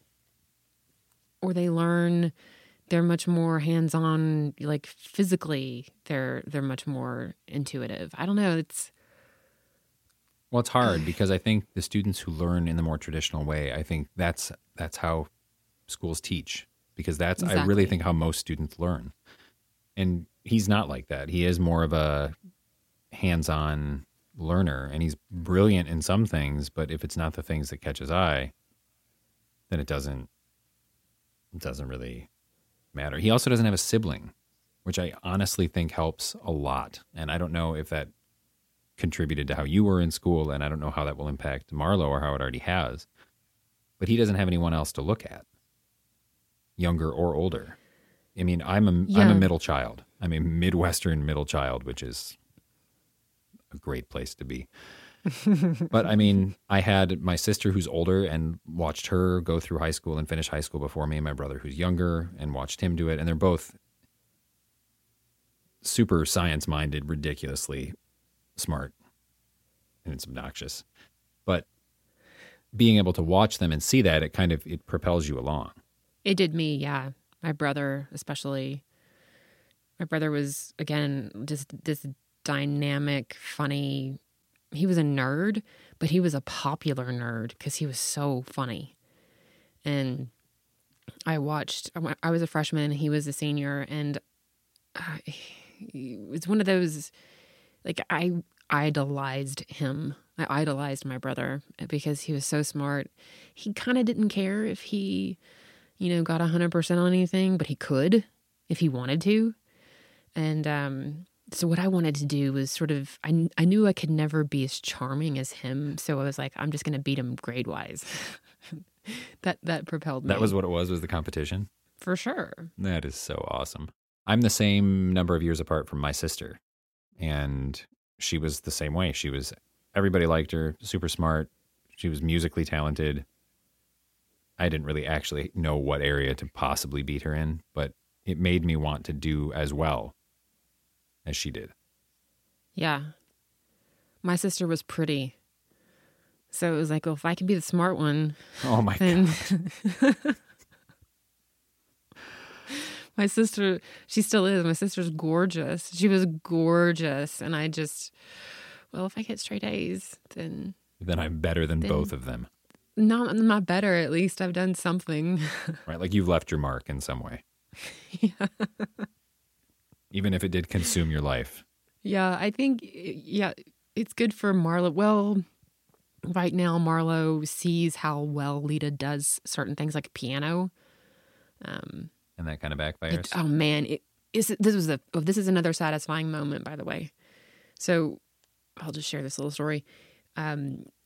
or they learn, they're much more hands-on, like physically, they're, they're much more intuitive. I don't know. It's, Well, it's hard because I think the students who learn in the more traditional way, I think that's that's how schools teach, because that's, I really Exactly. think, how most students learn. And he's not like that. He is more of a hands-on learner, and he's brilliant in some things, but if it's not the things that catch his eye, then it doesn't it doesn't really matter. He also doesn't have a sibling, which I honestly think helps a lot. And I don't know if that contributed to how you were in school, and I don't know how that will impact Marlo or how it already has. But he doesn't have anyone else to look at, younger or older. I mean, I'm a I'm Yeah. a middle child. I'm a Midwestern middle child, which is a great place to be. But I mean, I had my sister who's older and watched her go through high school and finish high school before me, and my brother who's younger and watched him do it. And they're both super science-minded, ridiculously smart, and it's obnoxious. But being able to watch them and see that, it kind of, it propels you along. it did me, yeah. My brother, especially. My brother was, again, just this dynamic, funny, he was a nerd, but he was a popular nerd because he was so funny. And I watched, I was a freshman, he was a senior, and uh, it was one of those, like, I idolized him. I idolized my brother because he was so smart. He kind of didn't care if he, you know, got one hundred percent on anything, but he could if he wanted to. And um, so what I wanted to do was sort of, I, I knew I could never be as charming as him. So I was like, I'm just going to beat him grade-wise. that that propelled me. That was what it was, was the competition? For sure. That is so awesome. I'm the same number of years apart from my sister, and she was the same way. She was, everybody liked her, super smart. She was musically talented. I didn't really actually know what area to possibly beat her in, but it made me want to do as well as she did. Yeah. My sister was pretty. So it was like, well, if I could be the smart one, Oh my then God. my sister, she still is. My sister's gorgeous. She was gorgeous. And I just, well, if I get straight A's, then Then I'm better than Then- both of them. not, I'm not better. At least I've done something. Right? Like you've left your mark in some way. Yeah. Even if it did consume your life. Yeah, I think, yeah, it's good for Marlo. Well, right now, Marlo sees how well Lita does certain things like piano. Um, And that kind of backfires. it, oh, man. It, is, this was a, oh, this is another satisfying moment, by the way. So I'll just share this little story. Um,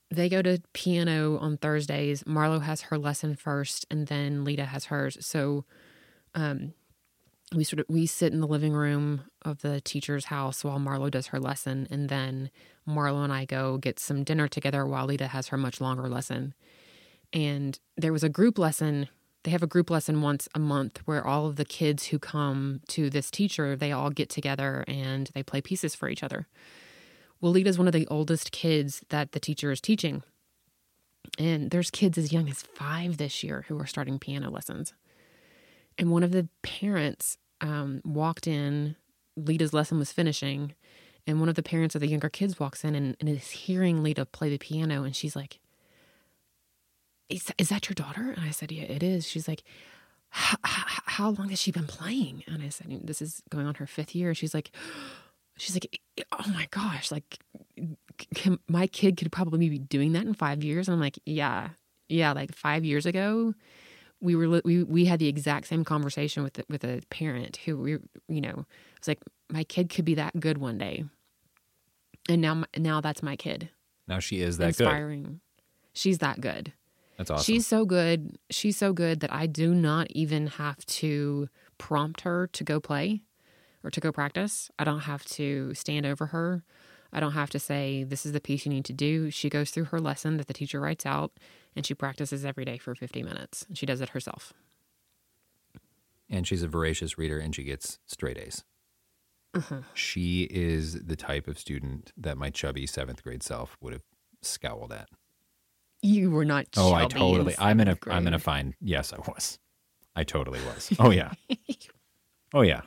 they go to piano on Thursdays. Marlo has her lesson first, and then Lita has hers. So um, we sort of we sit in the living room of the teacher's house while Marlo does her lesson, and then Marlo and I go get some dinner together while Lita has her much longer lesson. And there was a group lesson. They have a group lesson once a month where all of the kids who come to this teacher, they all get together and they play pieces for each other. Well, Lita's one of the oldest kids that the teacher is teaching. And there's kids as young as five this year who are starting piano lessons. And one of the parents um, walked in, Lita's lesson was finishing, and one of the parents of the younger kids walks in and, and is hearing Lita play the piano, and she's like, is, is that your daughter? And I said, yeah, it is. She's like, how long has she been playing? And I said, this is going on her fifth year. She's like, she's like, oh my gosh, like can, my kid could probably be doing that in five years. And I'm like, yeah, yeah. Like five years ago, we were, we, we had the exact same conversation with, the, with a parent who we, you know, was like, my kid could be that good one day. And now, now that's my kid. Now she is that Inspiring. good. She's that good. That's awesome. She's so good. She's so good that I do not even have to prompt her to go play or to go practice. I don't have to stand over her. I don't have to say, this is the piece you need to do. She goes through her lesson that the teacher writes out, and she practices every day for fifty minutes. And she does it herself. And she's a voracious reader, and she gets straight A's. Uh-huh. She is the type of student that my chubby seventh grade self would have scowled at. You were not chubby. Oh, I totally. In I'm in a. grade. I'm in a fine. Yes, I was. I totally was. Oh yeah. Oh yeah.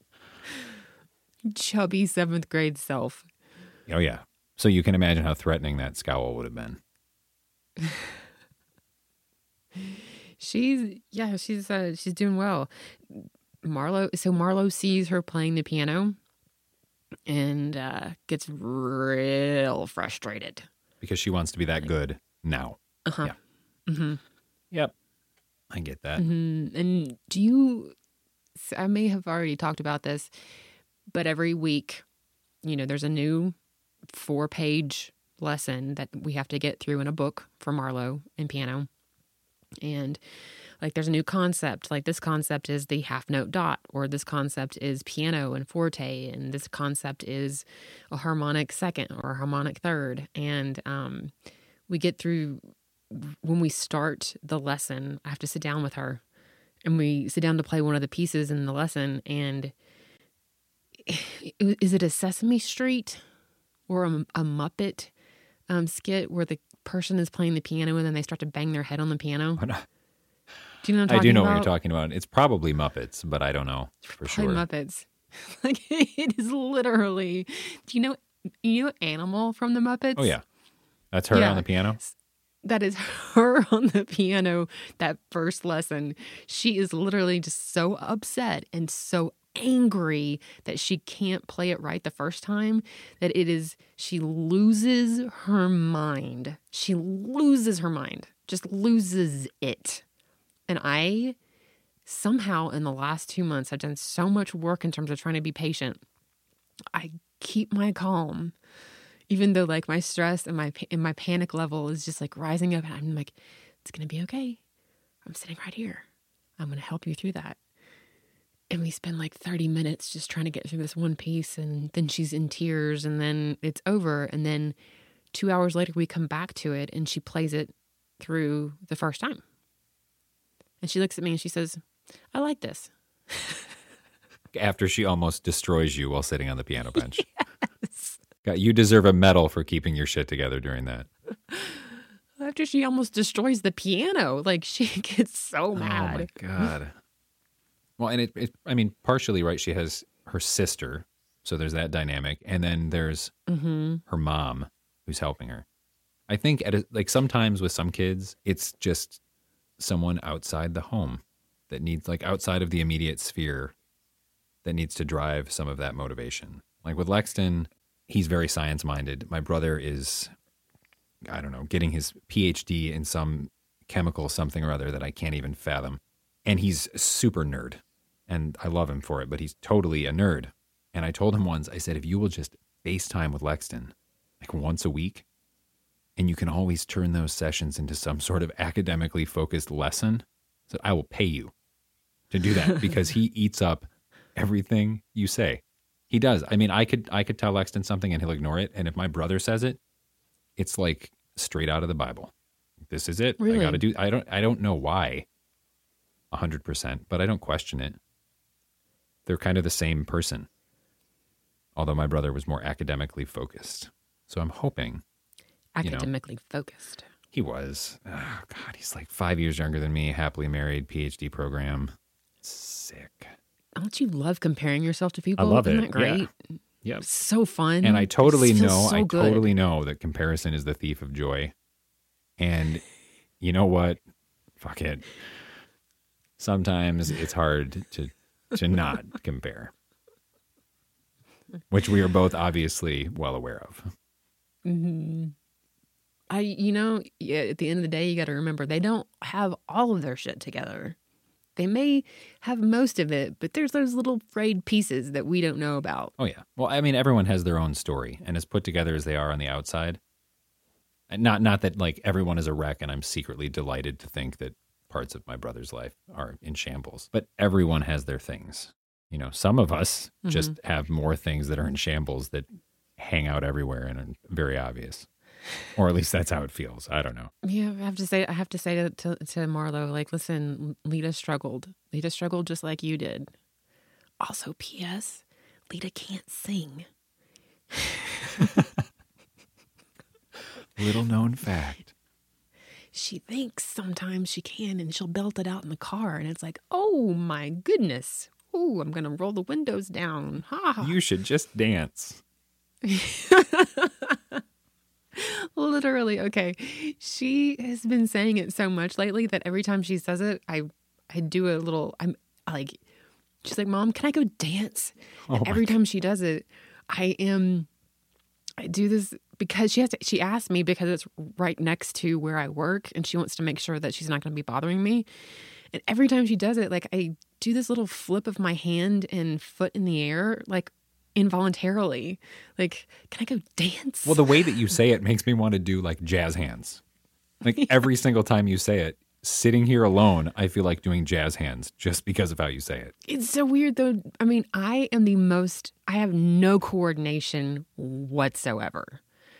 Chubby seventh grade self. Oh yeah. So you can imagine how threatening that scowl would have been. She's yeah. She's uh, she's doing well. Marlo. So Marlo sees her playing the piano, and uh, gets real frustrated Because she wants to be that good now. Uh-huh. Yeah. Mm-hmm. Yep. I get that. Mm-hmm. And do you, I may have already talked about this, but every week, you know, there's a new four-page lesson that we have to get through in a book for Marlo in piano. And like there's a new concept, like this concept is the half note dot, or this concept is piano and forte, and this concept is a harmonic second or a harmonic third. And um, we get through, when we start the lesson, I have to sit down with her, and we sit down to play one of the pieces in the lesson. And is it a Sesame Street or a, a Muppet um, skit where the person is playing the piano and then they start to bang their head on the piano? Oh, no. Do you know what I'm I talking do know about? what you're talking about. It's probably Muppets, but I don't know for Probably sure. Muppets. Like it is literally. Do you know you know Animal from the Muppets? Oh yeah, that's her Yeah. on the piano. That is her on the piano. That first lesson, she is literally just so upset and so angry that she can't play it right the first time, that it is, she loses her mind. She loses her mind, just loses it. And I somehow in the last two months, I've done so much work in terms of trying to be patient. I keep my calm, even though like my stress and my and my panic level is just like rising up. And I'm like, it's going to be okay. I'm sitting right here. I'm going to help you through that. And we spend like thirty minutes just trying to get through this one piece. And then she's in tears, and then it's over. And then two hours later, we come back to it and she plays it through the first time. And she looks at me and she says, I like this. After she almost destroys you while sitting on the piano bench. Yes. God, you deserve a medal for keeping your shit together during that. After she almost destroys the piano. Like she gets so mad. Oh my God. Well, and it, it, I mean, partially, right, she has her sister, so there's that dynamic. And then there's Mm-hmm. her mom who's helping her. I think, at a, like, sometimes with some kids, it's just someone outside the home that needs, like, outside of the immediate sphere that needs to drive some of that motivation. Like with Lexton, he's very science-minded. My brother is, I don't know, getting his P H D in some chemical something or other that I can't even fathom. And he's a super nerd. And I love him for it, but he's totally a nerd. And I told him once, I said, if you will just FaceTime with Lexton, like once a week, and you can always turn those sessions into some sort of academically focused lesson. So I will pay you to do that because he eats up everything you say. He does. I mean, I could I could tell Lexton something and he'll ignore it. And if my brother says it, it's like straight out of the Bible. This is it. Really? I got to do. I don't. I don't know why. A hundred percent, but I don't question it. They're kind of the same person, although my brother was more academically focused. So I'm hoping. Academically you know, focused. He was. Oh, God, he's like five years younger than me, happily married, P H D program. Sick. Don't you love comparing yourself to people? I love Isn't it. that great? Yeah. Yep. It's so fun. And I totally It feels know, so I good. totally know that comparison is the thief of joy. And you know what? Fuck it. Sometimes it's hard to to not compare, which we are both obviously well aware of. Mm-hmm. I, you know, yeah, at the end of the day, you got to remember they don't have all of their shit together. They may have most of it, but there's those little frayed pieces that we don't know about. Oh, yeah. Well, I mean, everyone has their own story, and as put together as they are on the outside, and not not that, like, everyone is a wreck, and I'm secretly delighted to think that parts of my brother's life are in shambles. But everyone has their things. You know, some of us Mm-hmm. just have more things that are in shambles that hang out everywhere and are very obvious. Or at least that's how it feels. I don't know. Yeah, I have to say, I have to say to, to, to Marlo, like, listen, Lita struggled. Lita struggled just like you did. Also, P S, Lita can't sing. Little known fact. She thinks sometimes she can, and she'll belt it out in the car, and it's like, oh my goodness. Ooh, I'm going to roll the windows down. Ha ha. You should just dance. Literally, okay. She has been saying it so much lately that every time she says it, I I do a little, I'm like, she's like, Mom, can I go dance? Oh And every time she does it, I am, I do this because she has to, she asked me because it's right next to where I work and she wants to make sure that she's not going to be bothering me. And every time she does it, like I do this little flip of my hand and foot in the air, like involuntarily. Like, can I go dance? Well, the way that you say it makes me want to do like jazz hands. Like every single time you say it, sitting here alone, I feel like doing jazz hands just because of how you say it. It's so weird though. I mean, I am the most, I have no coordination whatsoever.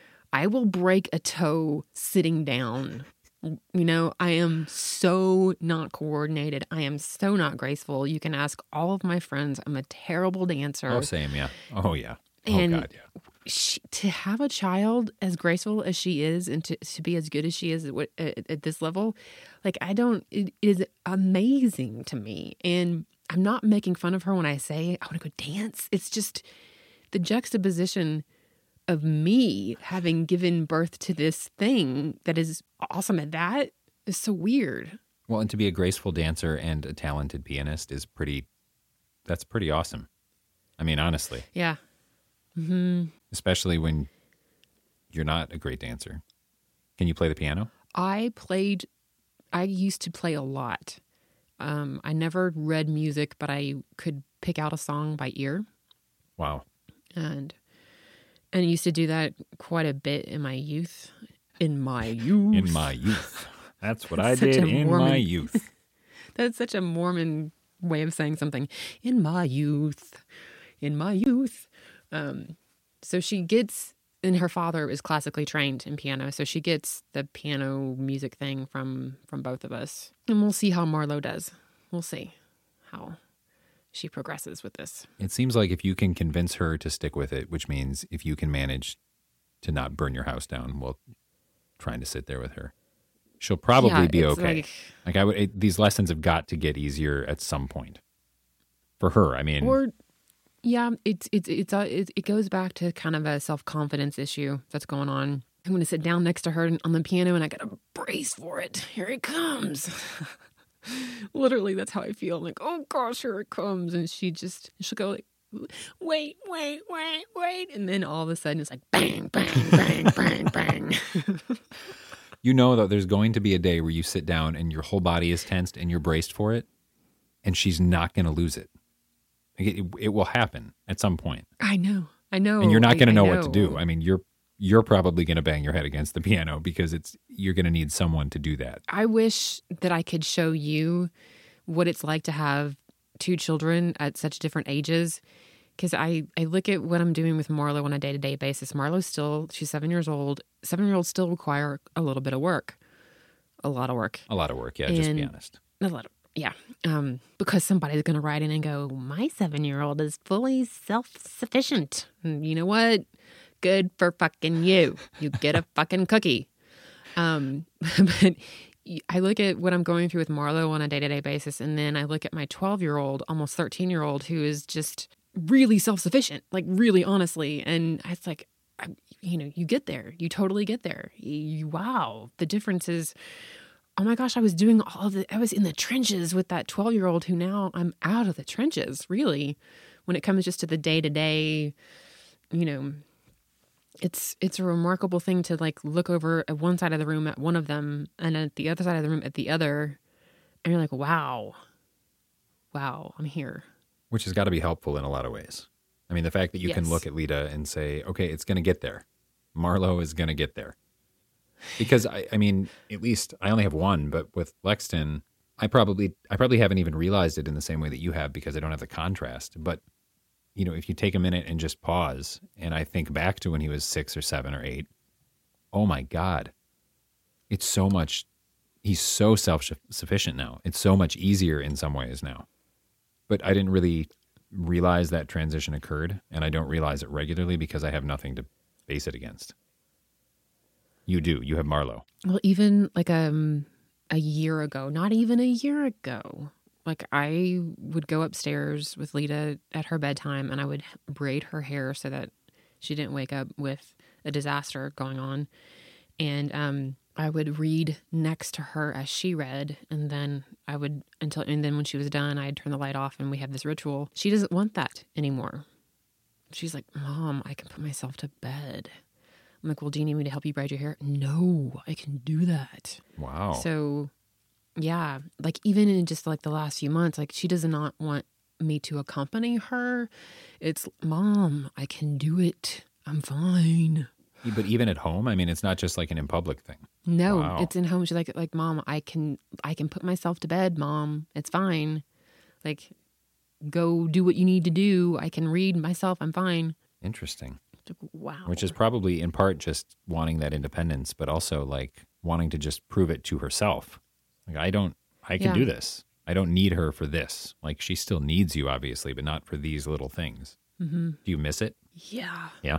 I will break a toe sitting down. You know, I am so not coordinated. I am so not graceful. You can ask all of my friends. I'm a terrible dancer. Oh, same, yeah. Oh, yeah. Oh, And God, yeah. she, to have a child as graceful as she is and to, to be as good as she is at, what- at, at this level, like I don't, it is amazing to me. And I'm not making fun of her when I say I want to go dance. It's just the juxtaposition of me having given birth to this thing that is awesome at that is so weird. Well, and to be a graceful dancer and a talented pianist is pretty, that's pretty awesome. I mean, honestly. Yeah. Mm-hmm. Especially when you're not a great dancer. Can you play the piano? I played, I used to play a lot. Um, I never read music, but I could pick out a song by ear. Wow. And and I used to do that quite a bit in my youth. In my youth. In my youth. That's what I Such did a in Mormon- my youth. That's such a Mormon way of saying something. In my youth. In my youth. Um, so she gets, and her father is classically trained in piano, so she gets the piano music thing from from both of us. And we'll see how Marlo does. We'll see how she progresses with this. It seems like if you can convince her to stick with it, which means if you can manage to not burn your house down while trying to sit there with her, she'll probably Yeah, be it's okay. like- Like, I would, it, these lessons have got to get easier at some point for her. I mean, Or, yeah, it's it's it's a, it, it goes back to kind of a self confidence issue that's going on. I'm going to sit down next to her on the piano, and I got to brace for it. Here it comes. Literally, that's how I feel. I'm like, oh gosh, here it comes, and she just she'll go like, wait, wait, wait, wait, and then all of a sudden it's like bang, bang, bang, bang, bang. you know that there's going to be a day where you sit down and your whole body is tensed and you're braced for it, and she's not going to lose it. Like it, it will happen at some point. I know, I know, And you're not I- going to I know what to do. I mean, you're you're probably going to bang your head against the piano because it's you're going to need someone to do that. I wish that I could show you what it's like to have two children at such different ages. Because I, I look at what I'm doing with Marlo on a day-to-day basis. Marlo's still, she's seven years old. Seven-year-olds still require a little bit of work. A lot of work. A lot of work, yeah, and just be honest. A lot of, yeah. Um, because somebody's going to write in and go, my seven-year-old is fully self-sufficient. And you know what? Good for fucking you. You get a fucking cookie. Um, but I look at what I'm going through with Marlo on a day-to-day basis, and then I look at my twelve-year-old, almost thirteen-year-old, who is just really self-sufficient, like really honestly. And it's like, I, you know, you get there. You totally get there. You, wow. The difference is, oh my gosh, I was doing all the, I was in the trenches with that twelve-year-old who now I'm out of the trenches, really, when it comes just to the day-to-day, you know. It's it's a remarkable thing to like look over at one side of the room at one of them and at the other side of the room at the other. And you're like, wow, wow, I'm here. Which has got to be helpful in a lot of ways. I mean, the fact that you Yes. can look at Lita and say, okay, it's going to get there. Marlo is going to get there. Because, I, I mean, at least I only have one, but with Lexton, I probably I probably haven't even realized it in the same way that you have because I don't have the contrast. But you know, if you take a minute and just pause, and I think back to when he was six or seven or eight, oh my God, it's so much, he's so self-sufficient now. It's so much easier in some ways now. But I didn't really realize that transition occurred, and I don't realize it regularly because I have nothing to base it against. You do. You have Marlo. Well, even like um, a year ago, not even a year ago, like I would go upstairs with Lita at her bedtime and I would braid her hair so that she didn't wake up with a disaster going on. And um, I would read next to her as she read. And then I would, until, and then when she was done, I'd turn the light off and we have this ritual. She doesn't want that anymore. She's like, Mom, I can put myself to bed. I'm like, well, do you need me to help you braid your hair? No, I can do that. Wow. So yeah, like even in just like the last few months, like she does not want me to accompany her. It's, Mom, I can do it. I'm fine. But even at home, I mean, it's not just like an in public thing. No, Wow. it's in home. She's like, like, Mom, I can, I can put myself to bed, Mom. It's fine. Like, go do what you need to do. I can read myself. I'm fine. Interesting. Like, wow. Which is probably in part just wanting that independence, but also like wanting to just prove it to herself. Like, I don't, I can Yeah. do this. I don't need her for this. Like, she still needs you, obviously, but not for these little things. Mm-hmm. Do you miss it? Yeah. Yeah.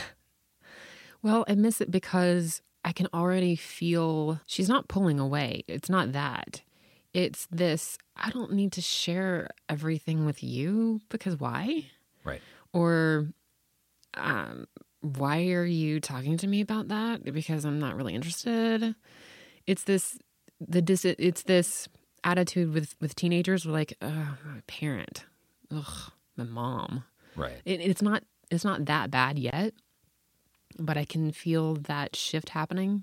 Well, I miss it because I can already feel she's not pulling away. It's not that. It's this, I don't need to share everything with you because why? Right. Or um, why are you talking to me about that? Because I'm not really interested. It's this, the dis, it's this attitude with, with teenagers. We're like, oh, my parent, ugh, my mom. Right. It, it's not, it's not that bad yet, but I can feel that shift happening.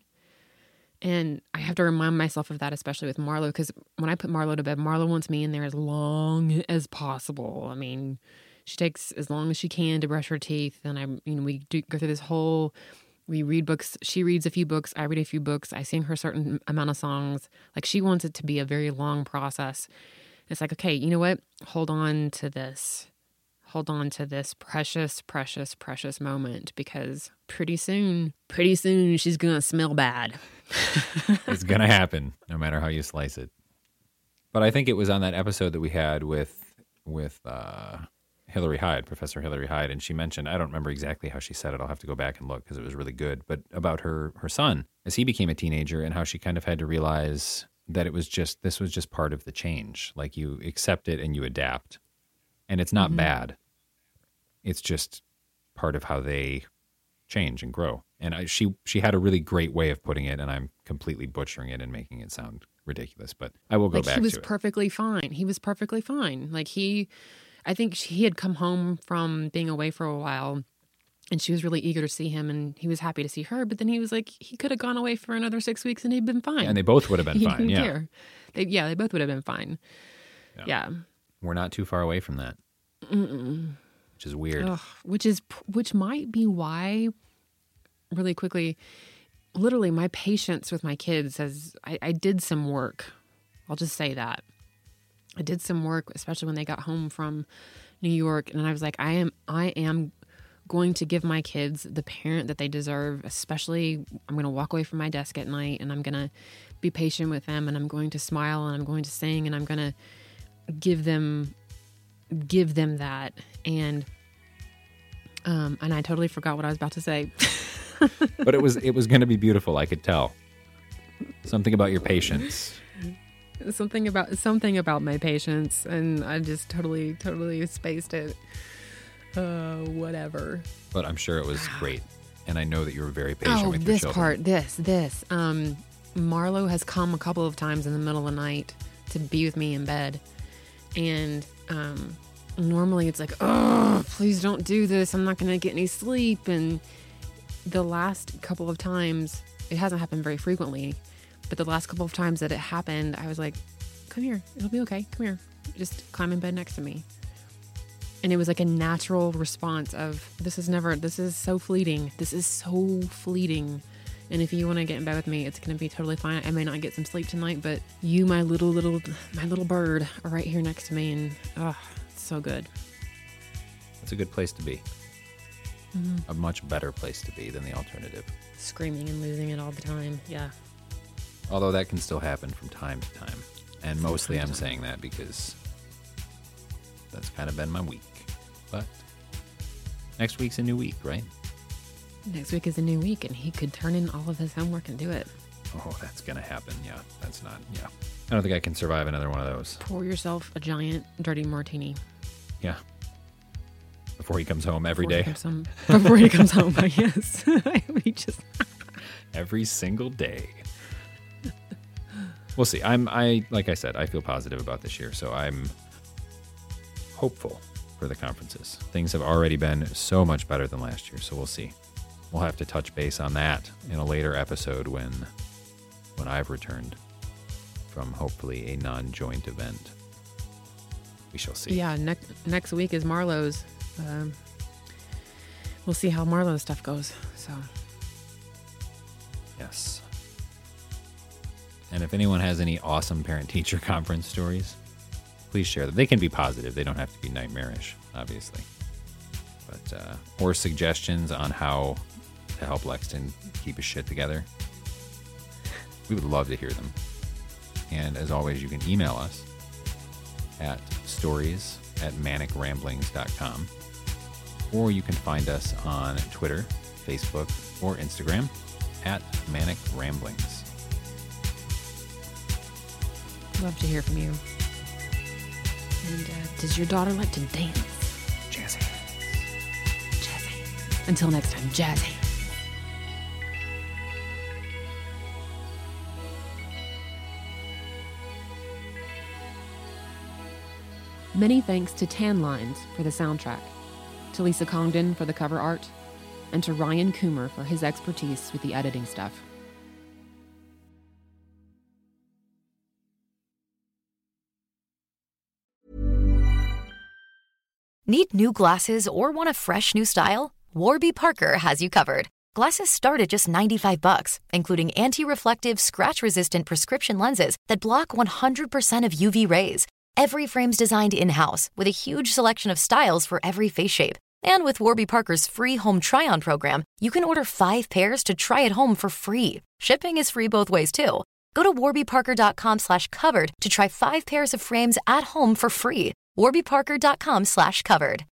And I have to remind myself of that, especially with Marlo, because when I put Marlo to bed, Marlo wants me in there as long as possible. I mean, she takes as long as she can to brush her teeth. And I, you know, we do go through this whole, we read books. She reads a few books. I read a few books. I sing her a certain amount of songs. Like, she wants it to be a very long process. It's like, okay, you know what? Hold on to this. Hold on to this precious, precious, precious moment, because pretty soon, pretty soon she's going to smell bad. It's going to happen, no matter how you slice it. But I think it was on that episode that we had with with uh, Hillary Hyde, Professor Hillary Hyde, and she mentioned, I don't remember exactly how she said it. I'll have to go back and look because it was really good. But about her her son as he became a teenager and how she kind of had to realize that it was just, this was just part of the change. Like, you accept it and you adapt. And it's not mm-hmm. bad. It's just part of how they change and grow. And I, she she had a really great way of putting it, and I'm completely butchering it and making it sound ridiculous. But I will go like back to it. He was to it. perfectly fine. He was perfectly fine. Like, he, I think he had come home from being away for a while, and she was really eager to see him, and he was happy to see her. But then he was like, he could have gone away for another six weeks, and he'd been fine. Yeah, and they both would have been he fine. Didn't Yeah. care. They, yeah, they both would have been fine. Yeah. yeah. We're not too far away from that. Mm-mm. Which is weird. Ugh, which is which might be why really quickly, literally my patience with my kids has, I, I did some work. I'll just say that. I did some work, especially when they got home from New York. And I was like, I am, I am going to give my kids the parent that they deserve, especially I'm going to walk away from my desk at night and I'm going to be patient with them and I'm going to smile and I'm going to sing and I'm going to give them, give them that. And, um, and I totally forgot what I was about to say. But it was, it was going to be beautiful. I could tell. Something about your patience. Something about, something about my patience. And I just totally, totally spaced it. Uh, whatever. But I'm sure it was great. And I know that you were very patient oh, with your this children. part, this, this. Um, Marlo has come a couple of times in the middle of the night to be with me in bed. And um, normally it's like, oh, please don't do this. I'm not going to get any sleep. And the last couple of times, it hasn't happened very frequently, but the last couple of times that it happened, I was like, come here. It'll be okay. Come here. Just climb in bed next to me. And it was like a natural response of, this is never, this is so fleeting. This is so fleeting. And if you want to get in bed with me, it's going to be totally fine. I may not get some sleep tonight, but you, my little, little, my little bird, are right here next to me. And, oh, it's so good. It's a good place to be. Mm-hmm. A much better place to be than the alternative. Screaming and losing it all the time. Yeah. Although that can still happen from time to time. And mostly I'm saying that because that's kind of been my week. But next week's a new week, right? Next week is a new week, and he could turn in all of his homework and do it. Oh, that's going to happen. Yeah, that's not, yeah. I don't think I can survive another one of those. Pour yourself a giant dirty martini. Yeah. Before he comes home every before day. He comes home, before he comes home, yes. He just every single day. We'll see. I'm, I, like I said, I feel positive about this year, so I'm hopeful for the conferences. Things have already been so much better than last year, so we'll see. We'll have to touch base on that in a later episode when when I've returned from hopefully a non-joint event. We shall see. Yeah, next next week is Marlo's. Um, we'll see how Marlo's stuff goes. So, yes. And if anyone has any awesome parent-teacher conference stories, please share them. They can be positive. They don't have to be nightmarish, obviously. But uh, or suggestions on how to help Lexton keep his shit together. We would love to hear them. And as always, you can email us at stories at manic ramblings dot com. Or you can find us on Twitter, Facebook, or Instagram at Manic Ramblings. Love to hear from you. And uh, does your daughter like to dance? Jazzy. Jazzy. Until next time, jazzy. Many thanks to Tan Lines for the soundtrack, to Lisa Congdon for the cover art, and to Ryan Coomer for his expertise with the editing stuff. Need new glasses or want a fresh new style? Warby Parker has you covered. Glasses start at just ninety-five bucks, including anti-reflective, scratch-resistant prescription lenses that block one hundred percent of U V rays. Every frame's designed in-house with a huge selection of styles for every face shape. And with Warby Parker's free home try-on program, you can order five pairs to try at home for free. Shipping is free both ways, too. Go to warbyparker.com slash covered to try five pairs of frames at home for free. warbyparker.com slash covered.